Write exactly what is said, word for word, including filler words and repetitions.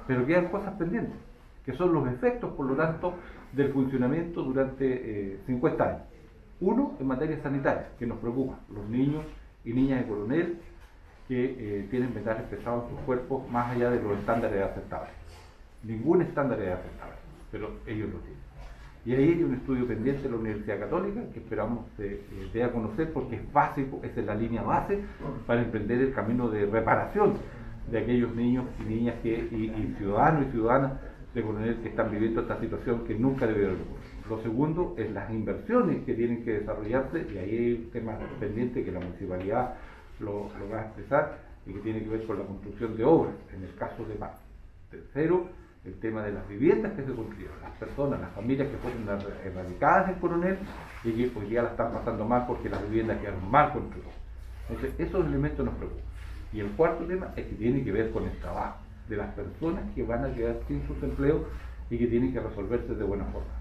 pero quedan cosas pendientes, que son los efectos, por lo tanto, del funcionamiento durante eh, cincuenta años. Uno, en materia sanitaria, que nos preocupa, los niños y niñas de Coronel que eh, tienen metales pesados en sus cuerpos más allá de los estándares aceptables. Ningún estándar es aceptable, pero ellos lo tienen. Y ahí hay un estudio pendiente de la Universidad Católica que esperamos eh, eh, dé a conocer porque es básico, esa es la línea base para emprender el camino de reparación de aquellos niños y niñas que, y, y ciudadanos y ciudadanas de Coronel que están viviendo esta situación que nunca debieron ocurrir. Lo segundo es las inversiones que tienen que desarrollarse, y ahí hay un tema pendiente que la municipalidad lo, lo va a expresar y que tiene que ver con la construcción de obras, en el caso de Paz. Tercero, el tema de las viviendas que se construyeron, las personas, las familias que fueron erradicadas en Coronel y que hoy día la están pasando mal porque las viviendas quedaron mal construidas. Entonces, esos elementos nos preocupan. Y el cuarto tema es que tiene que ver con el trabajo de las personas que van a quedar sin sus empleos y que tienen que resolverse de buena forma.